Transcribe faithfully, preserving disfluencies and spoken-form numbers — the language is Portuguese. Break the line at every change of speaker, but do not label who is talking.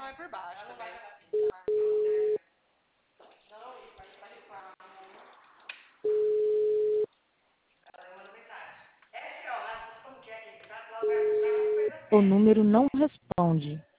vai por baixo
Ela não
também.
vai cagar pinto, tá? Não, e vai, vai limpar a mão. Ela mandou mensagem. É assim, ó, lá, como que é aqui? Tá? Lá vai, vai, vai,
O número não responde.